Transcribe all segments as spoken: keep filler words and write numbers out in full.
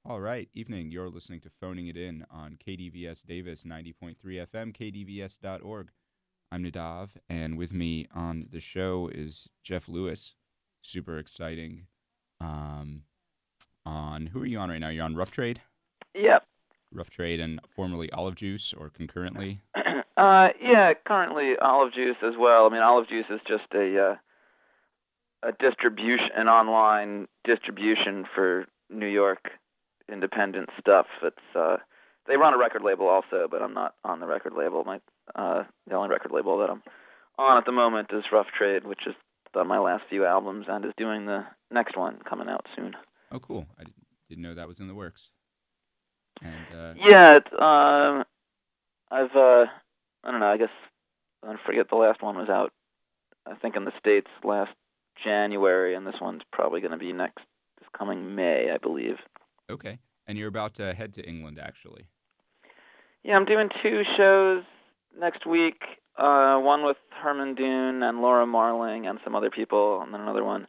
All right, evening. You're listening to Phoning It In on K D V S Davis ninety point three F M, K D V S dot org. I'm Nadav, and with me on the show is Jeff Lewis. Super exciting. Um, on who are you on right now? You're on Rough Trade? Yep. Rough Trade and formerly Olive Juice, or concurrently? uh, yeah, currently Olive Juice as well. I mean, Olive Juice is just a uh, a distribution, an online distribution for New York independent stuff. It's uh, they run a record label also, but I'm not on the record label. My uh, the only record label that I'm on at the moment is Rough Trade, which has done my last few albums and is doing the next one coming out soon. Oh, cool. I didn't, didn't know that was in the works. And uh, yeah, it, uh, I've uh, I don't know. I guess I forget the last one was out. I think in the States last January, and this one's probably going to be next this coming May, I believe. Okay, and you're about to head to England, actually. Yeah, I'm doing two shows next week. Uh, one with Herman Dune and Laura Marling and some other people, and then another one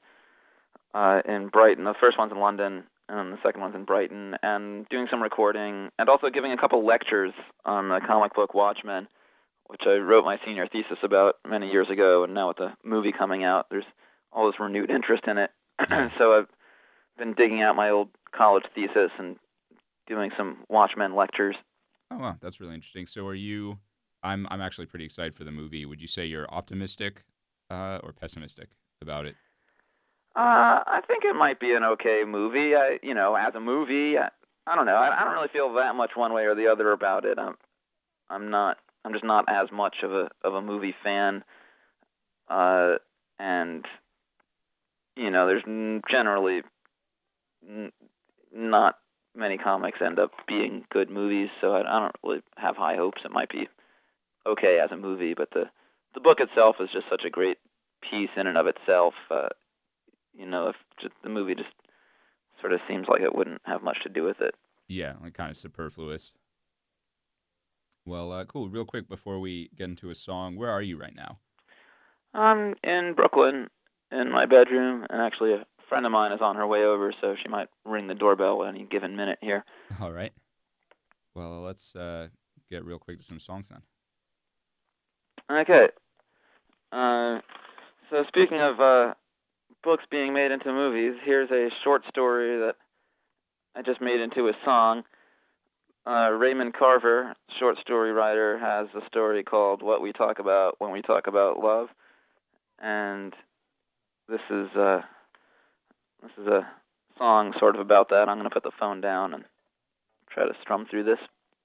uh, in Brighton. The first one's in London, and the second one's in Brighton. And doing some recording, and also giving a couple lectures on the comic book Watchmen, which I wrote my senior thesis about many years ago. And now with the movie coming out, there's all this renewed interest in it. Yeah. So I've been digging out my old college thesis and doing some Watchmen lectures. Oh, wow, that's really interesting. So are you, I'm I'm actually pretty excited for the movie. Would you say you're optimistic uh, or pessimistic about it? Uh, I think it might be an okay movie. I, you know, as a movie, I, I don't know. I, I don't really feel that much one way or the other about it. I'm, I'm not, I'm just not as much of a of a movie fan. Uh, and you know, there's generally n- not many comics end up being good movies, so I, I don't really have high hopes. It might be okay as a movie, but the the book itself is just such a great piece in and of itself. Uh, you know, if just, the movie just sort of seems like it wouldn't have much to do with it. Yeah, like kind of superfluous. Well, uh, cool. Real quick before we get into a song, where are you right now? I'm in Brooklyn in my bedroom, and actually a friend of mine is on her way over, so she might ring the doorbell at any given minute here. All right. Well, let's uh, get real quick to some songs then. Okay. Uh, so speaking of uh, books being made into movies, here's a short story that I just made into a song. Uh, Raymond Carver, short story writer, has a story called What We Talk About When We Talk About Love. And this is uh, this is a song sort of about that. I'm going to put the phone down and try to strum through this.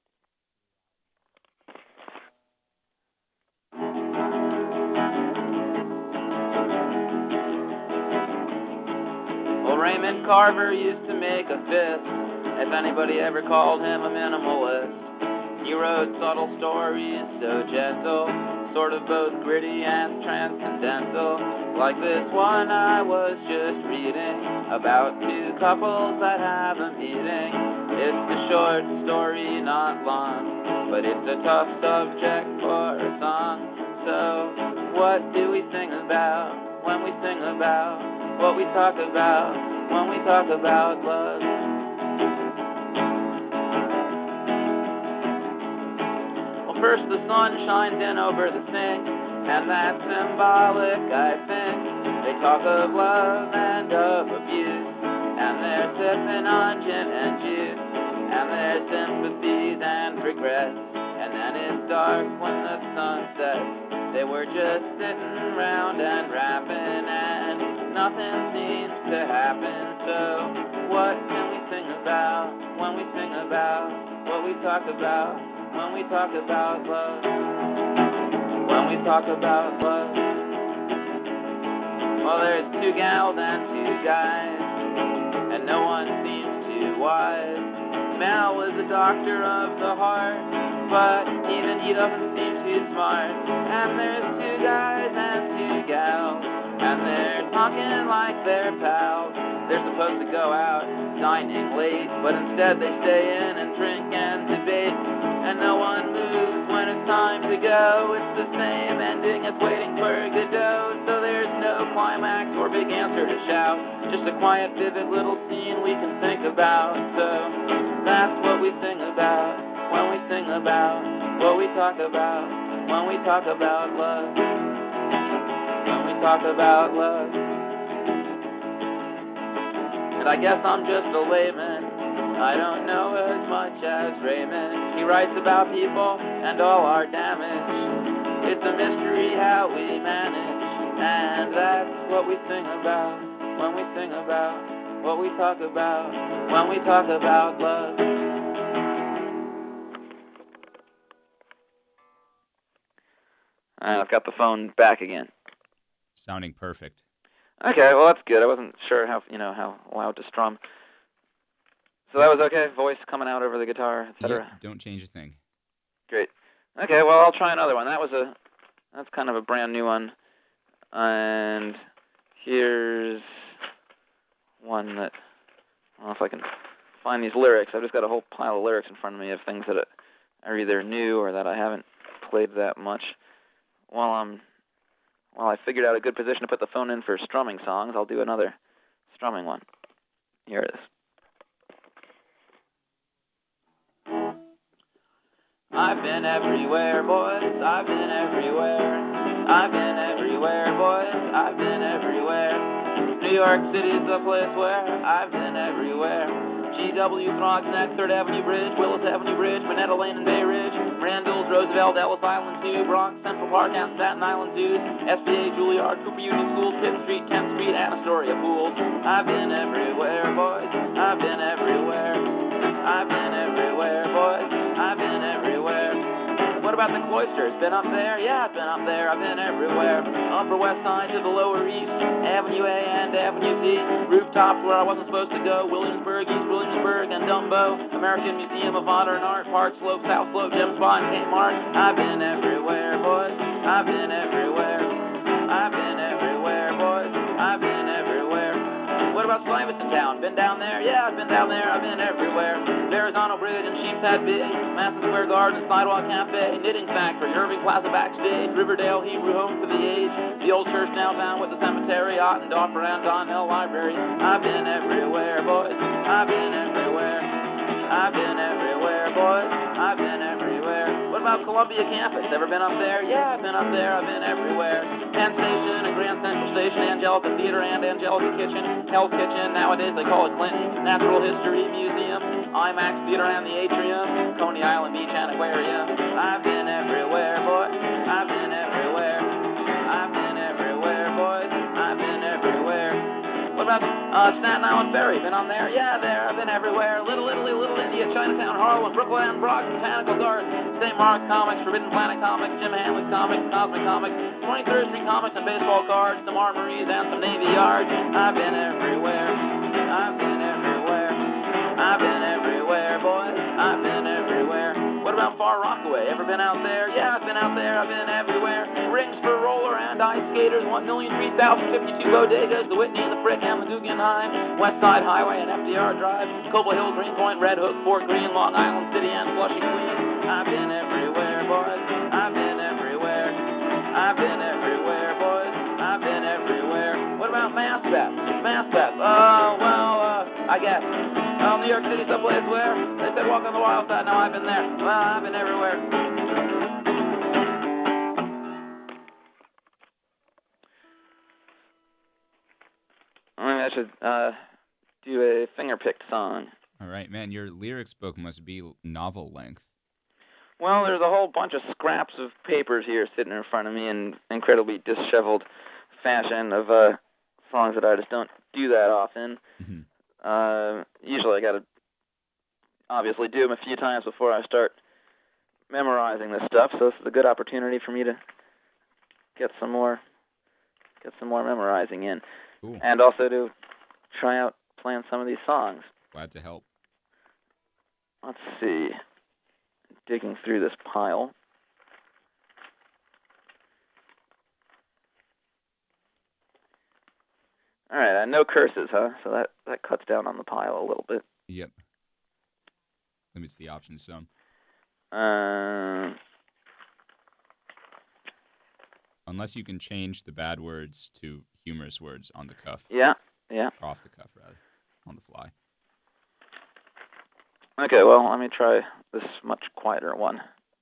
Well, Raymond Carver used to make a fist if anybody ever called him a minimalist. He wrote subtle stories so gentle, sort of both gritty and transcendental, like this one I was just reading about two couples that have a meeting. It's a short story, not long, but it's a tough subject for a song. So what do we sing about when we sing about what we talk about when we talk about love? First the sun shines in over the sink, and that's symbolic, I think. They talk of love and of abuse, and they're sipping on gin and juice, and their sympathies and regrets. And then it's dark when the sun sets. They were just sitting round and rapping, and nothing seems to happen. So what can we sing about when we sing about what we talk about? When we talk about love, when we talk about love. Well, there's two gals and two guys, and no one seems too wise. Mal is a doctor of the heart, but even he doesn't seem too smart. And there's two guys and two gals, and they're talking like they're pals. They're supposed to go out dining late, but instead they stay in and drink and debate. And no one moves when it's time to go. It's the same ending as waiting for Godot. So there's no climax or big answer to shout. Just a quiet, vivid little scene we can think about. So That's what we sing about when we sing about what we talk about when we talk about love. When we talk about love. And I guess I'm just a layman. I don't know as much as Raymond. He writes about people and all our damage. It's a mystery how we manage. And that's what we sing about when we sing about what we talk about when we talk about love. I've got the phone back again. Sounding perfect. Okay, well that's good. I wasn't sure how you know how loud to strum. So that was okay. Voice coming out over the guitar, et cetera. Yep, don't change a thing. Great. Okay, well I'll try another one. That was a that's kind of a brand new one. And here's one that I don't know if I can find these lyrics. I've just got a whole pile of lyrics in front of me of things that are either new or that I haven't played that much. While I'm while I figured out a good position to put the phone in for strumming songs, I'll do another strumming one. Here it is. I've been everywhere, boys. I've been everywhere. I've been everywhere, boys. I've been everywhere. New York City's the place where I've been everywhere. G W, Throgs Neck, third Avenue Bridge, Willis Avenue Bridge, Minetta Lane and Bay Ridge, Randall's, Roosevelt, Ellis Island two, Bronx, Central Park, and Staten Island Zoos, S B A, Juilliard, Cooper Union School, Pitt Street, Kent Street, and Astoria Pools. I've been everywhere, boys. I've been everywhere. I've been everywhere, boys. I've been everywhere. What about the Cloisters? Been up there? Yeah, I've been up there. I've been everywhere. Upper West Side to the Lower East, Avenue A and Avenue D, rooftops where I wasn't supposed to go, Williamsburg, East Williamsburg, and Dumbo, American Museum of Modern Art, Park Slope, South Slope, Gem Spot, and Kmart. I've been everywhere, boys. I've been everywhere. I've been everywhere, boys. I've been everywhere. What about Stuyvesant Town? Been down there? Yeah, I've been down there. I've been everywhere. Verrazano Bridge and Sheepshead Bay, Madison Square Garden, Sidewalk Cafe, Knitting Factory, Irving Plaza Backstage, Riverdale, Hebrew Home for the Aged, the old church downtown with the cemetery, Ottendorf around Donnell Library. I've been everywhere, boys. I've been everywhere. I've been everywhere, boys. I've been everywhere. What about Columbia Campus? Ever been up there? Yeah, I've been up there. I've been everywhere. Penn Station and Grand Central Station, Angelica Theater and Angelica Kitchen, Hell's Kitchen, nowadays they call it Clinton, Natural History Museum, IMAX Theater and the Atrium, Coney Island Beach and Aquarium. I've been everywhere, boys. I've been everywhere. I've been everywhere, boys. I've been everywhere. What about uh, Staten Island Ferry? Been on there? Yeah, there. I've been everywhere. Little Italy, Little India, Chinatown, Harlem, Brooklyn, Bronx, Botanical Gardens, Saint Mark's Comics, Forbidden Planet Comics, Jim Hanley Comics, Cosmic Comics, twenty-third Street Comics and baseball cards, some armories and some Navy Yards. I've been everywhere. I've been everywhere. I've been everywhere, boys. I've been everywhere. What about Far Rockaway? Ever been out there? Yeah, I've been out there. I've been everywhere. Rings for roller and ice skaters, one million three thousand fifty-two bodegas, the Whitney, the Frick, and the Guggenheim, West Side Highway and F D R Drive, Cobble Hill, Greenpoint, Red Hook, Fort Greene, Long Island City, and Flushing, Queens. I've been everywhere, boys. I've been everywhere. I've been everywhere, boys. I've been everywhere. What about Maspeth? Maspeth. Oh, well, uh, I guess. Well, New York City's the place where they said walk on the wild side. No, I've been there. Well, I've been everywhere. Maybe I should uh, do a finger-picked song. All right, man, your lyrics book must be novel length. Well, there's a whole bunch of scraps of papers here sitting in front of me in incredibly disheveled fashion of uh, songs that I just don't do that often. Mm-hmm. Uh, usually I got to obviously do them a few times before I start memorizing this stuff, so this is a good opportunity for me to get some more, get some more memorizing in. Cool. And also to try out playing some of these songs. Glad to help. Let's see. Digging through this pile. All right, uh, no curses, huh? So that, that cuts down on the pile a little bit. Yep. Limits the options some. Uh, Unless you can change the bad words to humorous words on the cuff. yeah, yeah. Or off the cuff, rather. On the fly. Okay, well, let me try this much quieter one.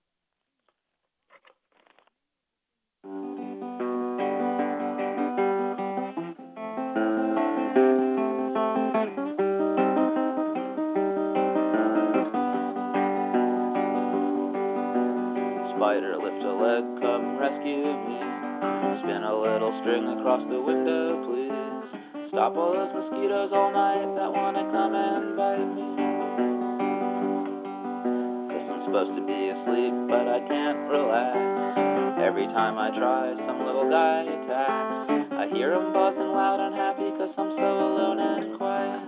Spider, lift a leg, come rescue me. Spin a little string across the window, please. Stop all those mosquitoes all night that wanna come and bite me. Cause I'm supposed to be asleep, but I can't relax. Every time I try, some little guy attacks. I hear him buzzing loud and happy cause I'm so alone and quiet.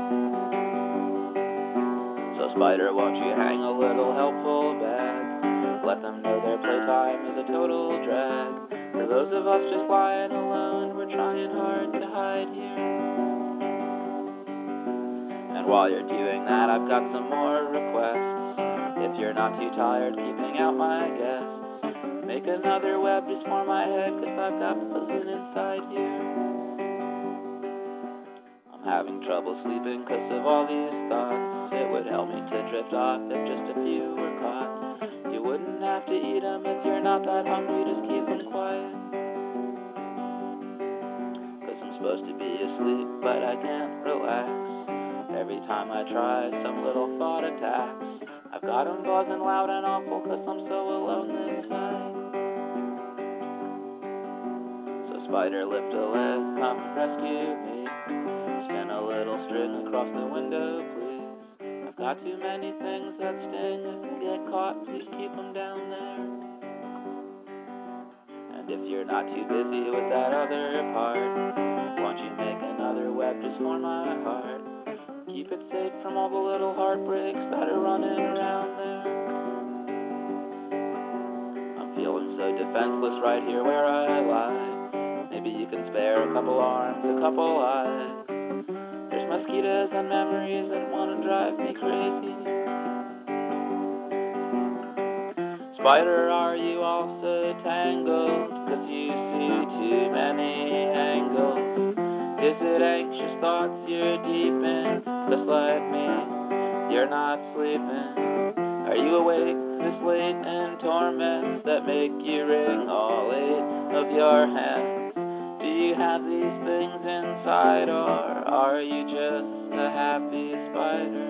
So Spider, won't you hang a little helpful bag? Let them know their playtime is a total drag. For those of us just lying alone, we're trying hard to hide here. And while you're doing that, I've got some more requests. If you're not too tired keeping out my guests, make another web just for my head, cause I've got buzzing inside here. I'm having trouble sleeping cause of all these thoughts. It would help me to drift off if just a few were caught. You wouldn't have to eat them if you're not that hungry, just keep them quiet. Cause I'm supposed to be asleep, but I can't relax. Every time I try, some little thought attacks. I've got them buzzing loud and awful cause I'm so alone inside. So Spider, lift a leg, come rescue me. Spin a little string across the window, please. I've got too many things that sting. If I get caught, please keep them down there. And if you're not too busy with that other part, won't you make another web just for my heart? Keep it safe from all the little heartbreaks that are running around there. I'm feeling so defenseless right here where I lie. Maybe you can spare a couple arms, a couple eyes. There's mosquitoes and memories that wanna drive me crazy. Spider, are you also tangled? Cause you see too many angles. Is it anxious thoughts you're deep in? Just like me, you're not sleeping. Are you awake this late in torments that make you wring all eight of your hands? Do you have these things inside, or are you just a happy spider?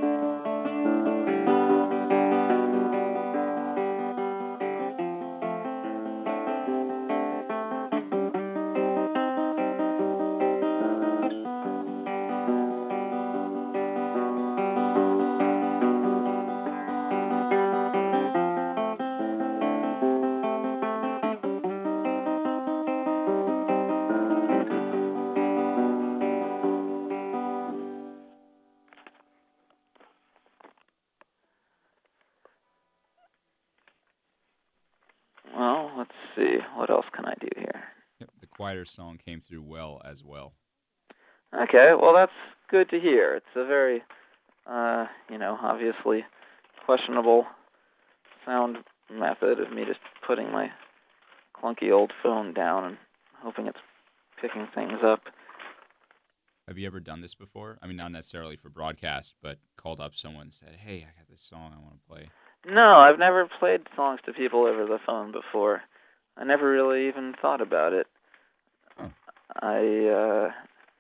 Well, let's see. What else can I do here? Yep, the quieter song came through well as well. Okay, well, that's good to hear. It's a very, uh, you know, obviously questionable sound method of me just putting my clunky old phone down and hoping it's picking things up. Have you ever done this before? I mean, not necessarily for broadcast, but called up someone and said, hey, I got this song I want to play. No, I've never played songs to people over the phone before. I never really even thought about it. Oh. I, uh,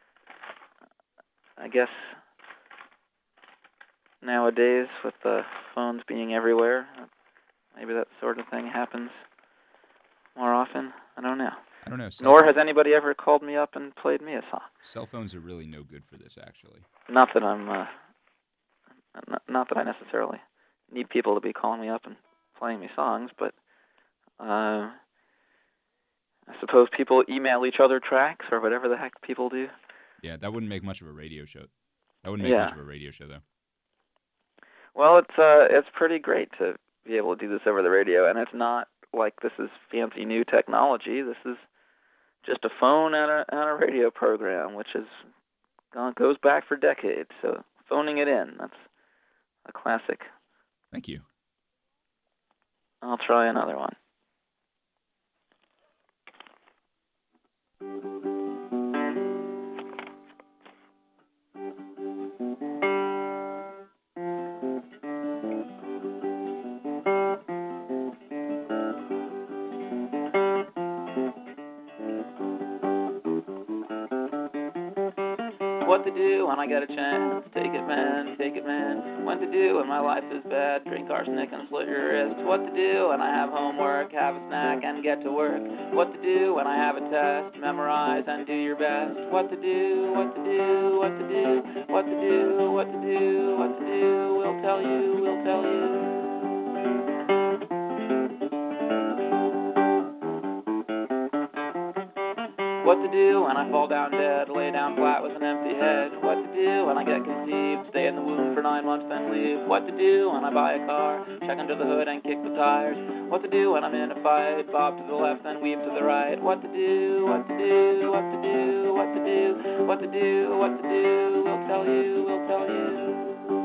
I guess nowadays with the phones being everywhere, maybe that sort of thing happens more often. I don't know. I don't know. Nor has anybody ever called me up and played me a song. Cell phones are really no good for this, actually. Not that I'm, uh, not, not that I necessarily need people to be calling me up and playing me songs, but uh, I suppose people email each other tracks or whatever the heck people do. Yeah, that wouldn't make much of a radio show. That wouldn't make Yeah. much of a radio show, though. Well, it's uh, it's pretty great to be able to do this over the radio, and it's not like this is fancy new technology. This is just a phone and a, and a radio program, which is uh, goes back for decades. So phoning it in, that's a classic. Thank you. I'll try another one. What to do when I get a chance? Take it, man, take it, man. What to do when my life is bad? Drink arsenic and slit your wrist. What to do when I have homework? Have a snack and get to work. What to do when I have a test? Memorize and do your best. What to do, what to do, what to do, what to do, what to do, what to do. We'll tell you, we'll tell you. What to do when I fall down dead, lay down flat with an empty head. What to do when I get conceived, stay in the womb for nine months then leave. What to do when I buy a car, check under the hood and kick the tires. What to do when I'm in a fight, bob to the left then weave to the right. What to do, what to do, what to do, what to do, what to do, what to do. We'll tell you, we'll tell you.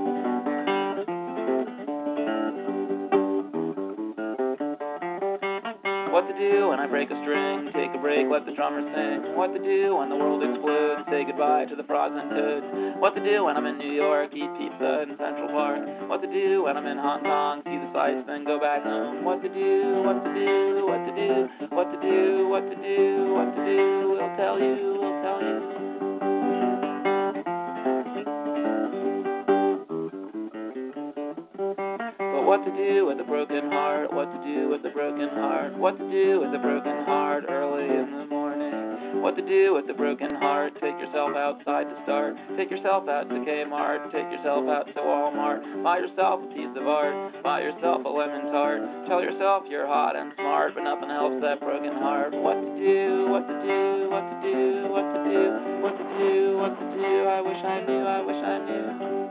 What to do when I break a string, take a break, let the drummer sing. What to do when the world explodes, say goodbye to the frogs and toads. What to do when I'm in New York, eat pizza in Central Park. What to do when I'm in Hong Kong, see the sights, then go back home. What to do, what to do, what to do, what to do, what to do, what to do. We'll tell you, we'll tell you. What to do with a broken heart, what to do with a broken heart, what to do with a broken heart early in the morning. What to do with a broken heart, take yourself outside to start. Take yourself out to Kmart, take yourself out to Walmart. Buy yourself a piece of art, buy yourself a lemon tart. Tell yourself you're hot and smart, but nothing helps that broken heart. What to do, what to do, what to do, what to do, what to do, what to do. I wish I knew, I wish I knew.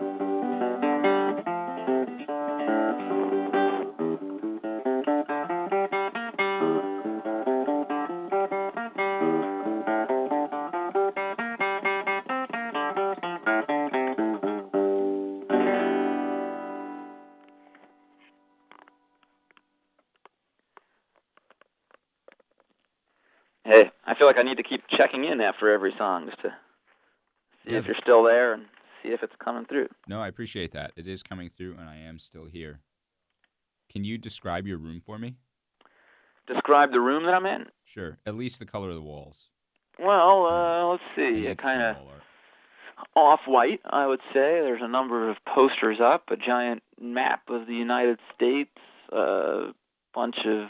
Hey, I feel like I need to keep checking in after every song just to see Yeah. if you're still there and see if it's coming through. No, I appreciate that. It is coming through, and I am still here. Can you describe your room for me? Describe the room that I'm in? Sure. At least the color of the walls. Well, uh, let's see. And It the kind of wall art. off-white, I would say. There's a number of posters up, a giant map of the United States, a bunch of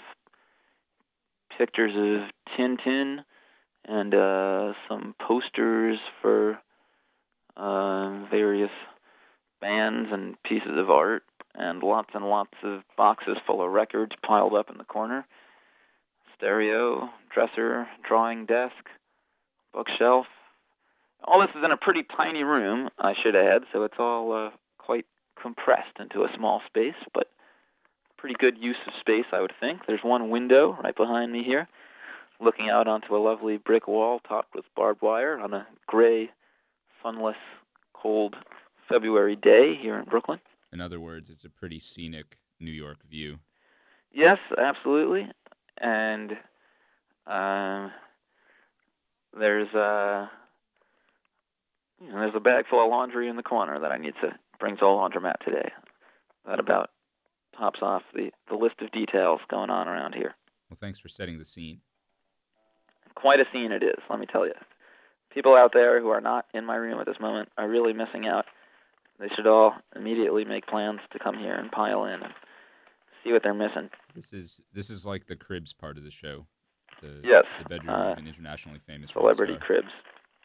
pictures of Tintin, and uh, some posters for uh, various bands and pieces of art, and lots and lots of boxes full of records piled up in the corner. Stereo, dresser, drawing desk, bookshelf. All this is in a pretty tiny room, I should add, so it's all uh, quite compressed into a small space, but pretty good use of space, I would think. There's one window right behind me here, looking out onto a lovely brick wall topped with barbed wire on a gray, sunless, cold February day here in Brooklyn. In other words, it's a pretty scenic New York view. Yes, absolutely. And uh, there's a you know, there's a bag full of laundry in the corner that I need to bring to a laundromat today. That about tops off the, the list of details going on around here. Well, thanks for setting the scene. Quite a scene it is, let me tell you. People out there who are not in my room at this moment are really missing out. They should all immediately make plans to come here and pile in and see what they're missing. This is this is like the Cribs part of the show. The, Yes. The bedroom uh, of an internationally famous Celebrity rock star. Cribs.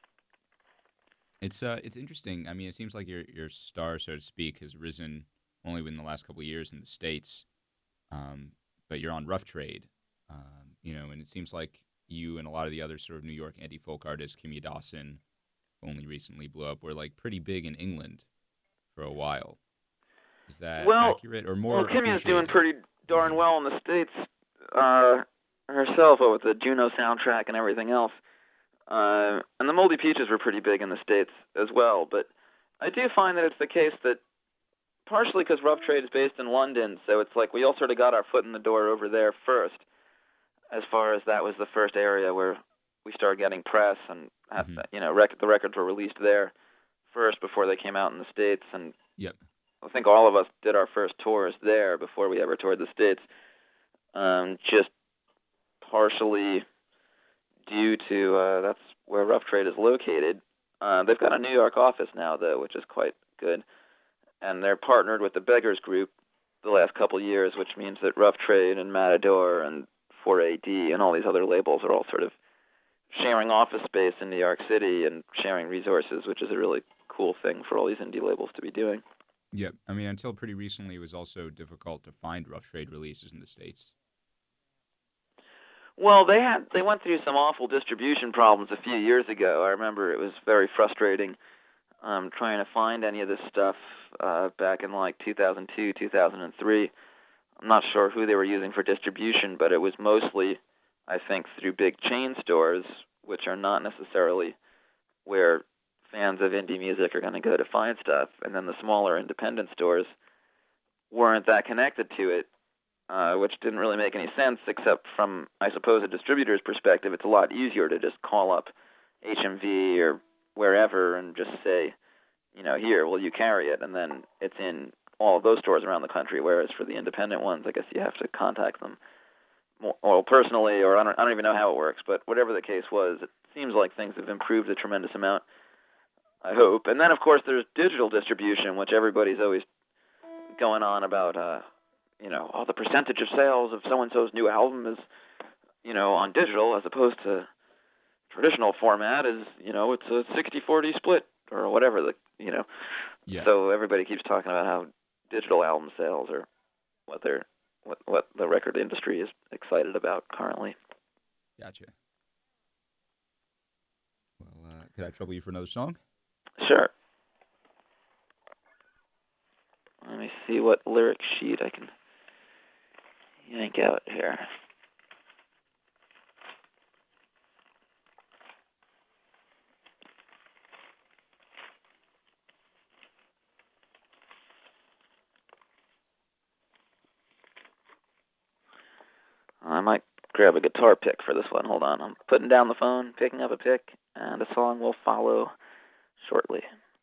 It's uh, it's interesting. I mean, it seems like your your star, so to speak, has risen only within the last couple of years in the States. Um, but you're on Rough Trade, um, you know, and it seems like you and a lot of the other sort of New York anti-folk artists, Kimya Dawson, who only recently blew up, were like pretty big in England for a while. Is that well, accurate or more? Well, Kimya's doing appreciated? pretty darn well in the States uh, herself with the Juno soundtrack and everything else. Uh, and the Moldy Peaches were pretty big in the States as well. But I do find that it's the case that partially because Rough Trade is based in London, so it's like we all sort of got our foot in the door over there first, as far as that was the first area where we started getting press and, had, Mm-hmm. you know, rec- the records were released there first before they came out in the States. And Yep. I think all of us did our first tours there before we ever toured the States, um, just partially due to uh, that's where Rough Trade is located. Uh, they've got a New York office now, though, which is quite good. And they're partnered with the Beggars Group the last couple years, which means that Rough Trade and Matador and four A D and all these other labels are all sort of sharing office space in New York City and sharing resources, which is a really cool thing for all these indie labels to be doing. Yep. I mean, until pretty recently, it was also difficult to find Rough Trade releases in the States. Well, they had they went through some awful distribution problems a few years ago. I remember it was very frustrating um, trying to find any of this stuff uh, back in like two thousand two, two thousand three. I'm not sure who they were using for distribution, but it was mostly, I think, through big chain stores, which are not necessarily where fans of indie music are going to go to find stuff. And then the smaller independent stores weren't that connected to it, uh, which didn't really make any sense, except from, I suppose, a distributor's perspective. It's a lot easier to just call up H M V or wherever and just say, you know, here, will you carry it? And then it's in all of those stores around the country, whereas for the independent ones, I guess you have to contact them more, well, personally, or I don't, I don't even know how it works, but whatever the case was, it seems like things have improved a tremendous amount, I hope. And then, of course, there's digital distribution, which everybody's always going on about, uh, you know, oh, the percentage of sales of so-and-so's new album is, you know, on digital as opposed to traditional format is, you know, it's a sixty forty split or whatever, the, you know. Yeah. So everybody keeps talking about how digital album sales are what they're what what the record industry is excited about currently. Gotcha. Well, uh, could I trouble you for another song? Sure. Let me see what lyric sheet I can yank out here. I might grab a guitar pick for this one. Hold on. I'm putting down the phone, picking up a pick, and a song will follow shortly.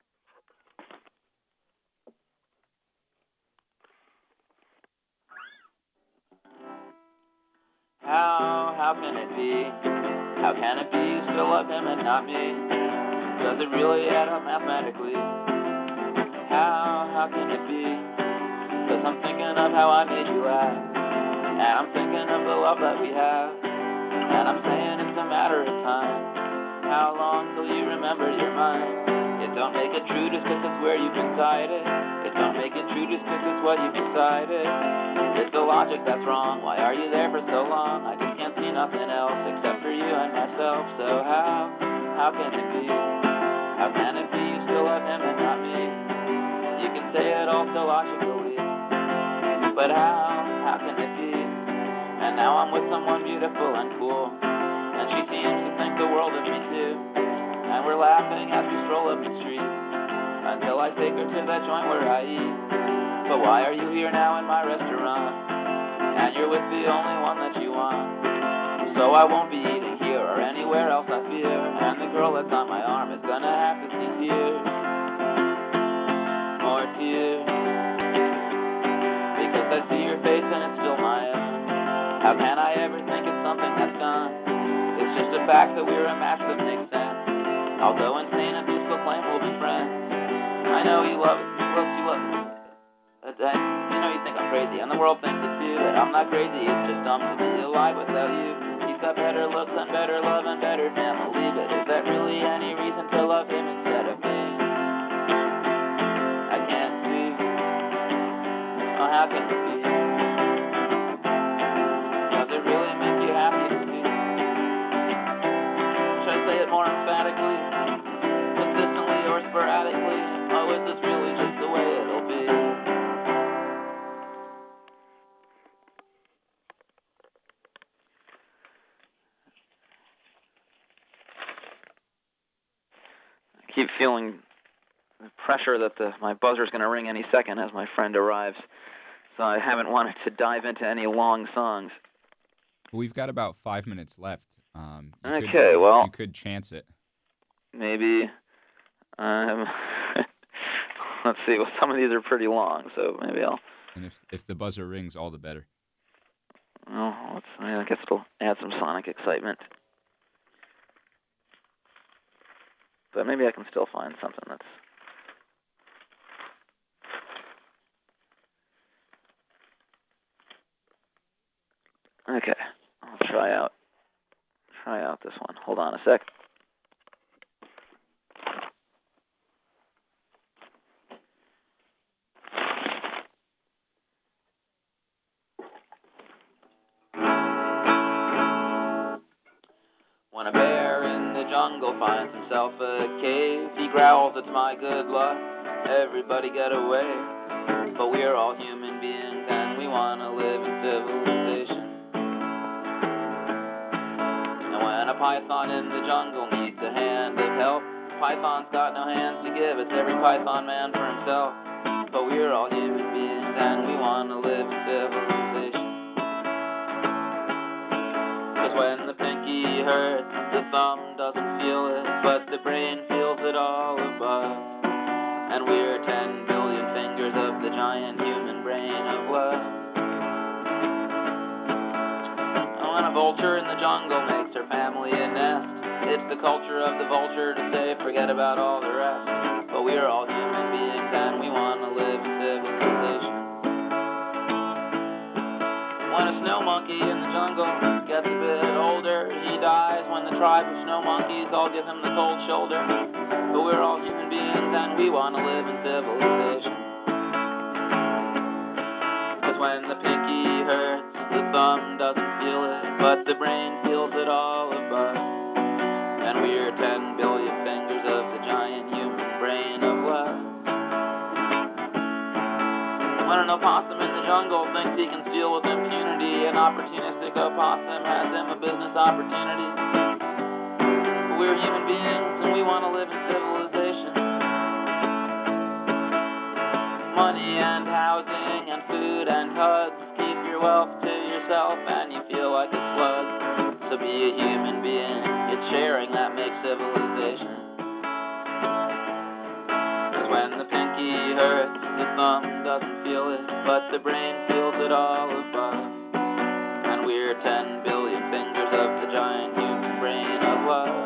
How, how can it be? How can it be you still love him and not me? Does it really add up mathematically? How, how can it be? Cause I'm thinking of how I made you laugh, and I'm thinking of the love that we have, and I'm saying it's a matter of time. How long till you remember you're mine? It don't make it true just cause it's where you've decided. It don't make it true just cause it's what you've decided. It's the logic that's wrong. Why are you there for so long? I just can't see nothing else except for you and myself. So how, how can it be? How can it be you still love him and not me? You can say it all so logically, but how, how can it be? And now I'm with someone beautiful and cool, and she seems to think the world of me too. And we're laughing as we stroll up the street, until I take her to that joint where I eat. But why are you here now in my restaurant? And you're with the only one that you want. So I won't be eating here or anywhere else, I fear. And the girl that's on my arm is gonna have to see tears, more tears, because I see your face and it's still my own. How can I ever think it's something that's gone? It's just a fact that we're a match that makes sense. I'll go insane and you still claim we'll be friends. I know you love it, you love, you love it. But I, you know you think I'm crazy, and the world thinks it too. That I'm not crazy, it's just dumb to be alive without you. He's got better looks and better love and better family, but is that really any reason to love him instead of me? I can't see. Oh, how can it be? Does it really make you happy to see? Should I say it more emphatically? Consistently or sporadically? Oh, is this really just the way it'll be? I keep feeling the pressure that the, my buzzer's going to ring any second as my friend arrives, so I haven't wanted to dive into any long songs. We've got about five minutes left. Um, you okay, could, well, you could chance it. Maybe. Um, let's see. Well, some of these are pretty long, so maybe I'll. And if if the buzzer rings, all the better. Well, let's, I guess it'll add some sonic excitement. but maybe I can still find something that's... Okay, I'll try out, try out this one. Hold on a sec. When a bear in the jungle finds himself a cave, he growls, "It's my good luck, everybody get away." But we're all human beings and we want to live in civilization. And when a python in the jungle needs a hand of help, python's got no hands to give, it's every python man for himself. But we're all human beings and we want to live in civilization. Cause when the pinky hurts, the thumb doesn't feel it, but the brain feels it all above. And we're ten billion fingers of the giant human brain of love. And when a vulture in the jungle makes her family a nest, it's the culture of the vulture to say, forget about all the rest. But we're all human beings and we want to live in civilization. When a snow monkey in the jungle gets a bit older, he dies when the tribe of snow monkeys all give him the cold shoulder. But we're all human beings and we want to live in civilization. Cause when the pinky hurts, the thumb doesn't feel it, but the brain feels it all above. And we're ten billion fingers of the giant human brain of love. When an opossum in the jungle thinks he can steal with impunity, an opportunistic opossum has him a business opportunity. But we're human beings and we want to live in civilization. Money and housing and food and hugs keep your wealth to yourself and you feel like a slug. So be a human being, it's sharing that makes civilization. Cause when the pinky hurts, the thumb doesn't feel it, but the brain feels it all above. And we're ten billion fingers of the giant human brain of love.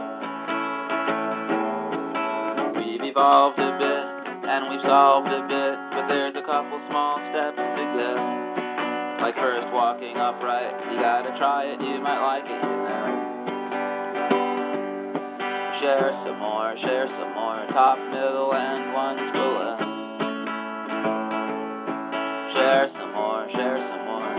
We've evolved a bit, and we've solved a bit, but there's a couple small steps to go. Like first walking upright, you gotta try it, you might like it, you know. Share some more, share some more, top, middle, and ones below. Share some more, share some more.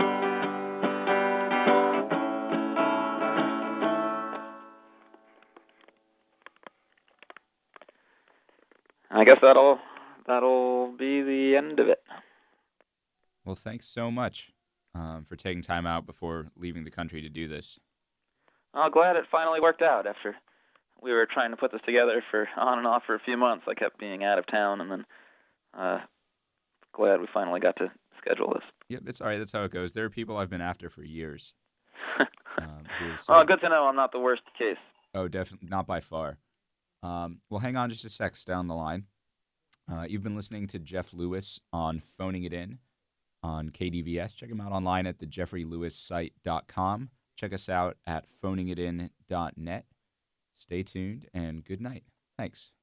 I guess that'll that'll be the end of it. Well, thanks so much um, for taking time out before leaving the country to do this. I'm glad it finally worked out after we were trying to put this together for on and off for a few months. I kept being out of town, and then uh, glad we finally got to schedule this. Yep, it's all right. That's how it goes. There are people I've been after for years. um, who have said, well, good to know I'm not the worst case. Oh, definitely not by far. Um, well, hang on just a sec down the line. Uh, you've been listening to Jeff Lewis on Phoning It In on K D V S. Check him out online at the jeffrey lewis site dot com. Check us out at phoning it in dot net. Stay tuned and good night. Thanks.